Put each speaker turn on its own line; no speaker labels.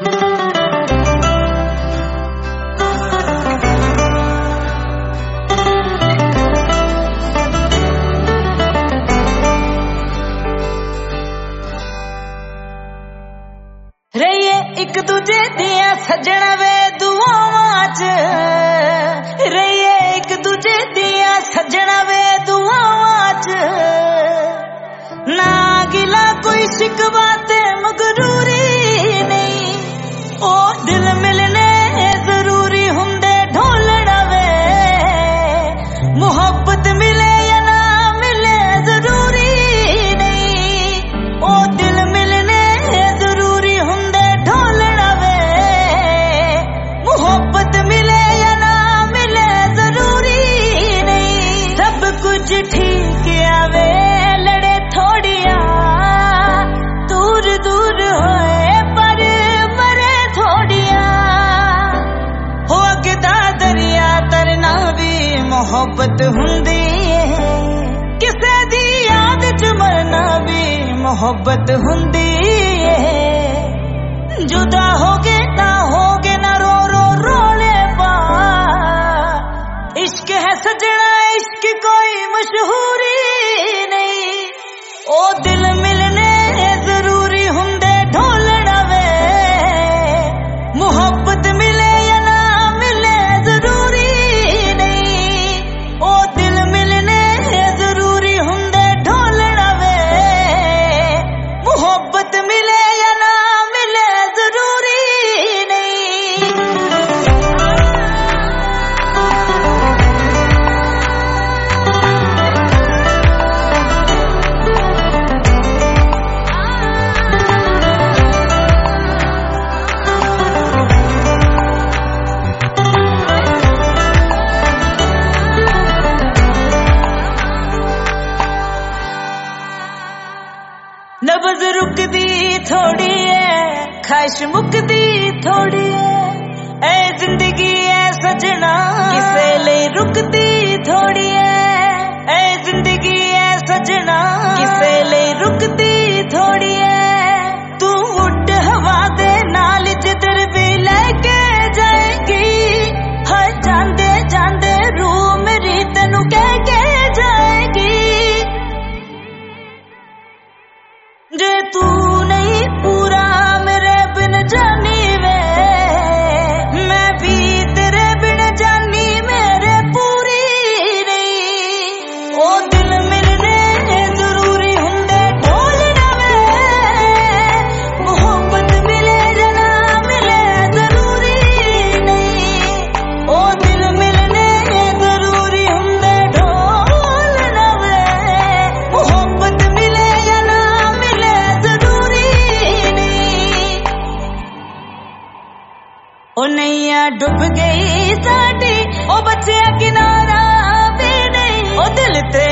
रहिए एक दूजे दिया सजण वे दुआवां च, रहिए एक दूजे दिया सजण वे दुआवां च, ना गिला कोई शिकवा ते मगरूरी नहीं, ओ दिल मिलने जरूरी हुंदे ढोलण वे, मोहब्बत मिले या ना मिले जरूरी नहीं, ओ दिल मिलने जरूरी हुंदे ढोलण वे, मोहब्बत मिले या ना मिले जरूरी नहीं, सब कुछ ठीक आवे लड़े थोड़िया, दूर दूर होए पर मरे थोड़िया, हो अगदा दरिया तरना भी मोहब्बत हुंदी है, किसे दी याद च मरना भी मोहब्बत हुंदी है, जुदा होगे ना रो रो रोले पा, इश्क है सजना इश्क कोई मशहूरी नहीं, ओ दिल मिलने जरूरी हुंदे ढोलण वे, मोहब्बत मिले या ना मिले जरूरी नहीं, ओ दिल मिलने जरूरी हुंदे ढोलण वे, मोहब्बत मिले या ना मिले जरूरी नहीं। नब्ज़ रुकदी थोड़ी है, ख्वाहिश मुकदी थोड़ी है, ऐ जिंदगी ऐ सजना किसे लिए रुकदी थोड़ी है, ऐ जिंदगी ऐ सजना किसे लिए रुकदी थोड़ी है, तू उड़ हवा दे नाल जिधर भी लेके जाएगी, हर जांदे जांदे रूह मेरी तेनू कह के जाएगी, जे तू नहीं पूरा मेरे बिन जानी वे, मैं भी तेरे बिन जानी मेरे पूरी नहीं, ओ दिल मिलने जरूरी हुंदे ढोलण वे, मोहब्बत मिले या ना मिले जरूरी नहीं, ओ दिल मिलने जरूरी हुंदे ढोलण वे, मोहब्बत मिले या ना मिले जरूरी नहीं, ओ नैया डूब गई साडी, ओ बच्चिया किनारा भी नहीं, ओ दिल ते